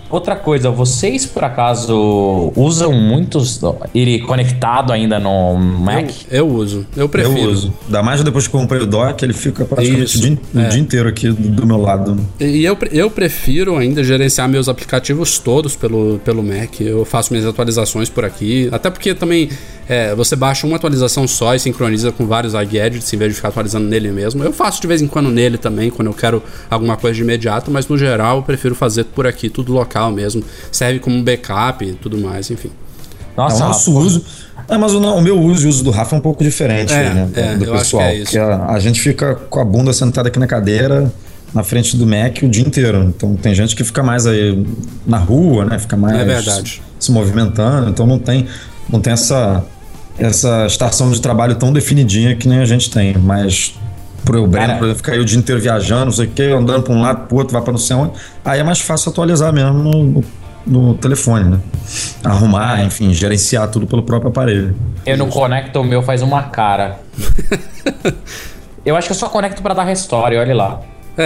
Outra coisa, vocês por acaso usam muitos ele conectado ainda no Mac? Eu uso, eu prefiro. Eu uso. Ainda mais depois que eu comprei o dock, ele fica praticamente o dia inteiro aqui do meu lado. E eu prefiro ainda gerenciar meus aplicativos todos pelo Mac. Eu faço minhas atualizações por aqui. Até porque também você baixa uma atualização só e sincroniza com vários iGadgets em vez de ficar atualizando nele mesmo. Eu faço de vez em quando nele também, quando eu quero alguma coisa de imediato, mas no geral eu prefiro fazer por aqui, tudo local mesmo, serve como backup e tudo mais, enfim. Nossa, o nosso uso. Mas o meu uso e o uso do Rafa é um pouco diferente do pessoal. Acho que é isso. Porque a gente fica com a bunda sentada aqui na cadeira, na frente do Mac o dia inteiro. Então tem gente que fica mais aí na rua, né? Fica mais se movimentando. Então não tem essa estação de trabalho tão definidinha que nem a gente tem. Mas pro Breno, por exemplo, ficar aí o dia inteiro viajando, não sei o que, andando pra um lado, pro outro, vai pra não sei onde. Aí é mais fácil atualizar mesmo no telefone, né? Arrumar, enfim, gerenciar tudo pelo próprio aparelho. Eu não conecto o meu faz uma cara. Eu acho que eu só conecto pra dar restore, olha lá.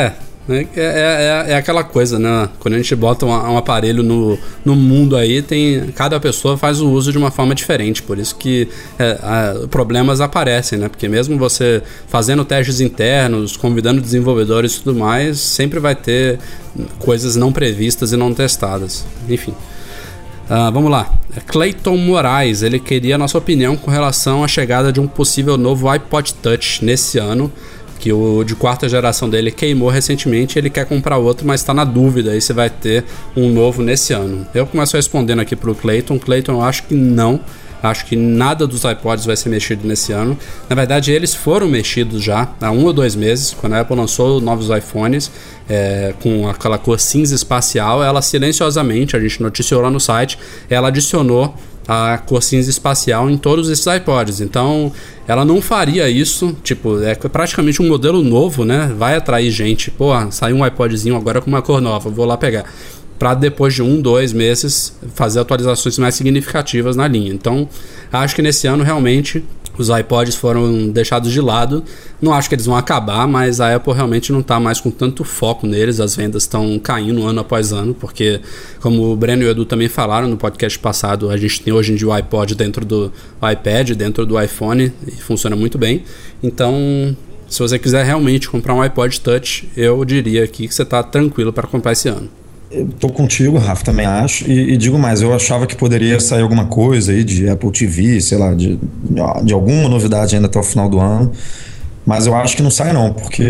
É aquela coisa, né? Quando a gente bota um aparelho no mundo aí, cada pessoa faz o uso de uma forma diferente. Por isso que problemas aparecem, né? Porque mesmo você fazendo testes internos, convidando desenvolvedores e tudo mais, sempre vai ter coisas não previstas e não testadas. Enfim. Vamos lá. Clayton Moraes, ele queria a nossa opinião com relação à chegada de um possível novo iPod Touch nesse ano, que o de quarta geração dele queimou recentemente, ele quer comprar outro, mas está na dúvida aí se vai ter um novo nesse ano. Eu começo respondendo aqui pro Clayton. Clayton, eu acho que não. Acho que nada dos iPods vai ser mexido nesse ano. Na verdade, eles foram mexidos já há 1 ou 2 meses, quando a Apple lançou novos iPhones com aquela cor cinza espacial. Ela silenciosamente, a gente noticiou lá no site, ela adicionou a cor cinza espacial em todos esses iPods. Então ela não faria isso, tipo, é praticamente um modelo novo, né? Vai atrair gente, pô, saiu um iPodzinho agora com uma cor nova, vou lá pegar, para depois de 1, 2 meses fazer atualizações mais significativas na linha. Então acho que nesse ano realmente os iPods foram deixados de lado. Não acho que eles vão acabar, mas a Apple realmente não está mais com tanto foco neles. As vendas estão caindo ano após ano, porque, como o Breno e o Edu também falaram no podcast passado, a gente tem hoje em dia o iPod dentro do iPad, dentro do iPhone, e funciona muito bem. Então, se você quiser realmente comprar um iPod Touch, eu diria aqui que você está tranquilo para comprar esse ano. Eu tô contigo, Rafa, também acho. E digo mais, eu achava que poderia sair alguma coisa aí de Apple TV, sei lá, de alguma novidade ainda até o final do ano. Mas eu acho que não sai não, porque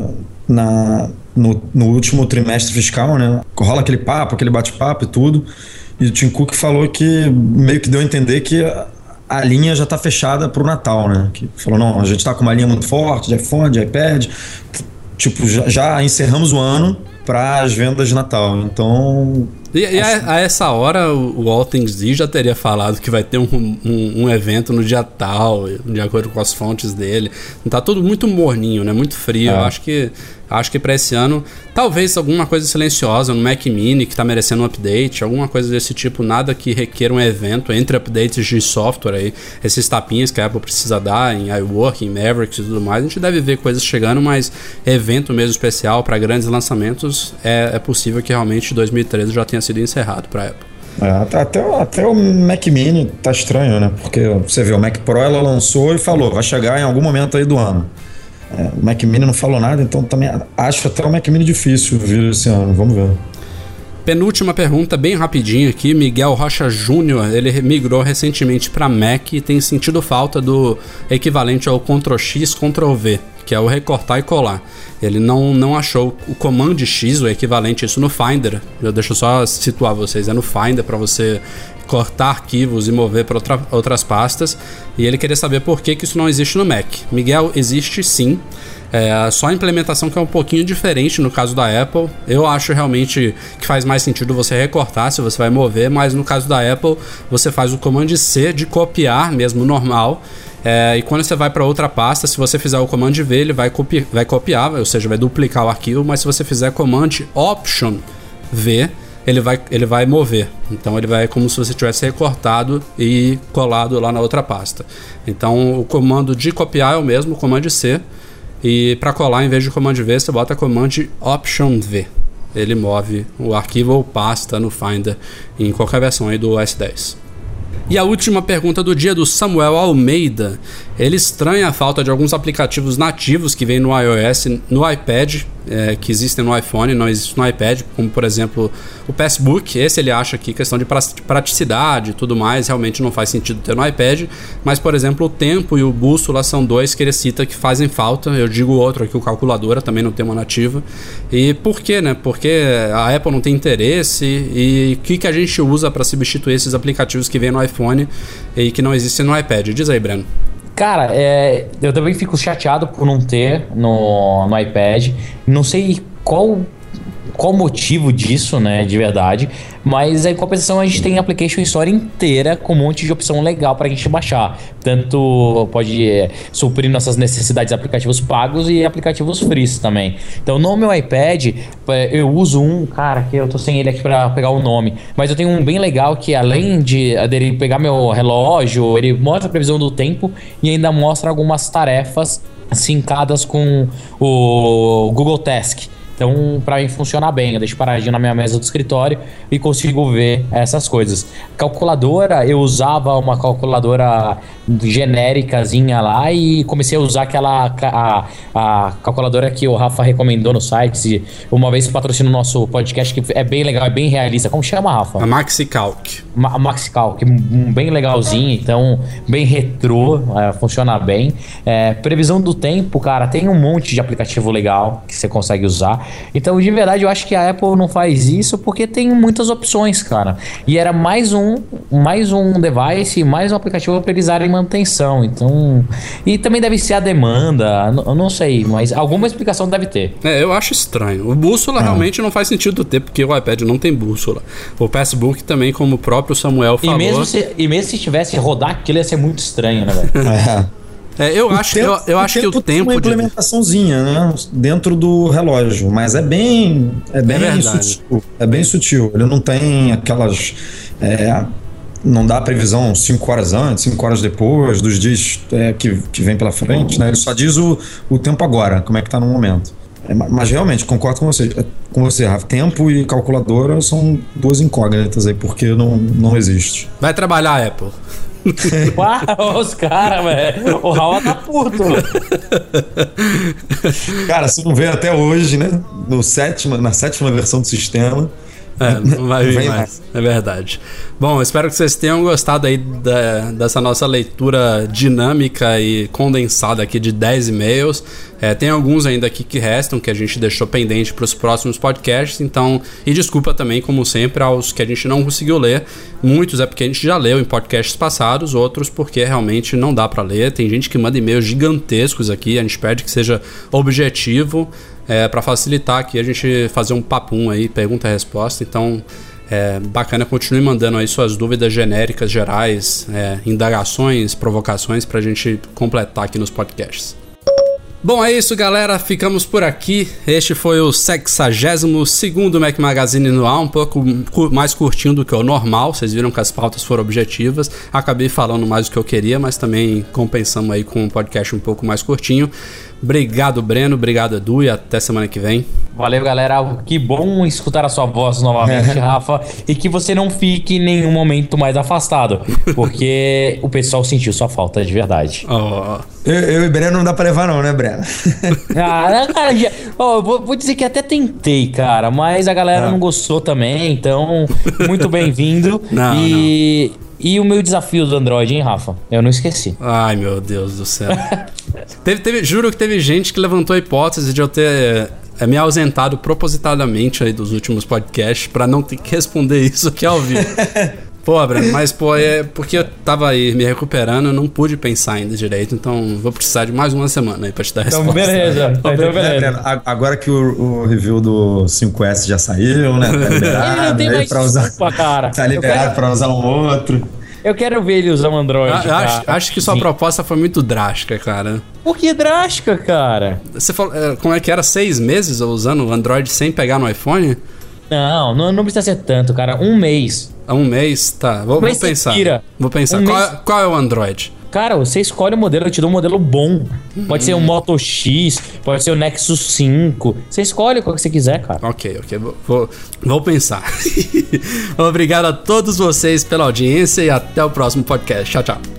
no último trimestre fiscal, né, rola aquele papo, aquele bate-papo e tudo. E o Tim Cook falou que meio que deu a entender que a linha já tá fechada pro Natal, né? Que falou, não, a gente tá com uma linha muito forte de iPhone, de iPad. Tipo, já encerramos o ano para as vendas de Natal, então... E a essa hora o All Things D já teria falado que vai ter um evento no dia tal, de acordo com as fontes dele. Tá tudo muito morninho, né? Muito frio. Eu acho que para esse ano, talvez alguma coisa silenciosa no Mac Mini que tá merecendo um update, alguma coisa desse tipo, nada que requer um evento entre updates de software aí, esses tapinhas que a Apple precisa dar em iWork, em Mavericks e tudo mais. A gente deve ver coisas chegando, mas evento mesmo especial para grandes lançamentos é possível que realmente 2013 já tenha sido encerrado para a Apple. Até o Mac Mini tá estranho, né? Porque você vê, o Mac Pro ela lançou e falou, vai chegar em algum momento aí do ano. O Mac Mini não falou nada, então também acho até o Mac Mini difícil vir esse ano, vamos ver. Penúltima pergunta, bem rapidinho aqui. Miguel Rocha Júnior, ele migrou recentemente para Mac e tem sentido falta do equivalente ao Ctrl+X, Ctrl+V, que é o recortar e colar. Ele não achou o Command X, o equivalente a isso no Finder. Deixa eu só situar vocês, é no Finder para você cortar arquivos e mover para outras pastas. E ele queria saber por que isso não existe no Mac. Miguel, existe sim. Só a implementação que é um pouquinho diferente no caso da Apple. Eu acho realmente que faz mais sentido você recortar se você vai mover, mas no caso da Apple você faz o Command C de copiar mesmo normal. E quando você vai para outra pasta, se você fizer o Command V, ele vai copiar, ou seja, vai duplicar o arquivo, mas se você fizer Command Option V, ele vai mover. Então ele vai como se você tivesse recortado e colado lá na outra pasta. Então o comando de copiar é o mesmo, o Command C. E para colar, em vez de Command V, você bota Command Option V. ele move o arquivo ou pasta no Finder em qualquer versão aí do OS X. E a última pergunta do dia do Samuel Almeida. Ele estranha a falta de alguns aplicativos nativos que vêm no iOS, no iPad, que existem no iPhone, não existem no iPad, como por exemplo o Passbook. Esse ele acha que questão de praticidade e tudo mais realmente não faz sentido ter no iPad, mas por exemplo o Tempo e o Bússola são dois que ele cita que fazem falta. Eu digo outro aqui, o Calculadora, também não tem uma nativa. E por quê, né? Porque a Apple não tem interesse, e o que a gente usa para substituir esses aplicativos que vêm no iPhone e que não existem no iPad? Diz aí, Breno. Cara, eu também fico chateado por não ter no iPad. Não sei qual o motivo disso, né, de verdade. Mas em compensação a gente tem a Application Store inteira com um monte de opção legal pra gente baixar. Tanto pode suprir nossas necessidades de aplicativos pagos e aplicativos free também. Então no meu iPad eu uso um, cara, que eu tô sem ele aqui pra pegar o nome, mas eu tenho um bem legal que além dele pegar meu relógio, ele mostra a previsão do tempo e ainda mostra algumas tarefas sincadas com o Google Task. Então, pra mim funciona bem. Eu deixo paradinho na minha mesa do escritório e consigo ver essas coisas. Calculadora, eu usava uma calculadora genéricazinha lá e comecei a usar aquela a calculadora que o Rafa recomendou no site. Uma vez patrocina o nosso podcast, que é bem legal, é bem realista. Como chama, Rafa? A MaxiCalc. A MaxiCalc, bem legalzinho, então bem retrô, funciona bem. Previsão do tempo, cara, tem um monte de aplicativo legal que você consegue usar. Então, de verdade, eu acho que a Apple não faz isso porque tem muitas opções, cara. E era mais um device, mais um aplicativo para eles darem manutenção. Então, e também deve ser a demanda, eu não sei, mas alguma explicação deve ter. Eu acho estranho. O Bússola realmente não faz sentido ter, porque o iPad não tem bússola. O Passbook também, como o próprio Samuel falou. E mesmo se tivesse rodar aquilo, ia ser muito estranho, né, velho? Eu acho que o tempo uma implementaçãozinha, né, dentro do relógio, mas é bem sutil. É bem sutil. Ele não tem aquelas não dá previsão 5 horas antes, 5 horas depois dos dias que vem pela frente, né? Ele só diz o tempo agora, como é que tá no momento. Mas realmente, concordo com você, Rafa. Tempo e calculadora são duas incógnitas aí, porque não existe. Vai trabalhar, Apple. Uau, os caras, velho. O Raul tá puto. Cara, se não veio até hoje, né? Na sétima versão do sistema. Não vai vir mais. É verdade. Bom, espero que vocês tenham gostado aí dessa nossa leitura dinâmica e condensada aqui de 10 e-mails. Tem alguns ainda aqui que restam, que a gente deixou pendente para os próximos podcasts. Então, e desculpa também, como sempre, aos que a gente não conseguiu ler. Muitos é porque a gente já leu em podcasts passados, outros porque realmente não dá para ler. Tem gente que manda e-mails gigantescos aqui, a gente pede que seja objetivo, para facilitar aqui a gente fazer um papum aí, pergunta e resposta. Então, bacana, continue mandando aí suas dúvidas genéricas, gerais, indagações, provocações pra gente completar aqui nos podcasts. Bom, é isso, galera, ficamos por aqui. Este foi o 62º Mac Magazine no ar, um pouco mais curtinho do que o normal. Vocês viram que as pautas foram objetivas. Acabei falando mais do que eu queria, mas também compensamos aí com um podcast um pouco mais curtinho. Obrigado, Breno, obrigado, Edu, e até semana que vem. Valeu, galera. Que bom escutar a sua voz novamente, Rafa. E que você não fique em nenhum momento mais afastado, porque o pessoal sentiu sua falta de verdade. Eu e Breno não dá pra levar não, né, Breno? Cara, vou dizer que até tentei, cara, mas a galera não gostou também, então muito bem-vindo. E o meu desafio do Android, hein, Rafa? Eu não esqueci. Ai, meu Deus do céu. Juro que teve gente que levantou a hipótese de eu ter me ausentado propositadamente aí dos últimos podcasts pra não ter que responder isso aqui ao vivo. Pô, Breno, mas porque eu tava aí me recuperando, eu não pude pensar ainda direito, então vou precisar de mais uma semana aí pra te dar a resposta. Então, beleza. Beleza. Agora que o review do 5S já saiu, né? Tá liberado, não tem mais desculpa, cara. Tá liberado pra usar um outro. Eu quero ver ele usar um Android. Acho que sua proposta foi muito drástica, cara. Por que drástica, cara? Você falou, como é que era? 6 meses usando o Android sem pegar no iPhone? Não precisa ser tanto, cara. 1 mês. 1 mês? Tá, vou pensar. Vou pensar. Qual é o Android? Cara, você escolhe o modelo, eu te dou um modelo bom. Pode ser um Moto X, pode ser o Nexus 5. Você escolhe qual que você quiser, cara. Ok. Vou pensar. Obrigado a todos vocês pela audiência e até o próximo podcast. Tchau, tchau.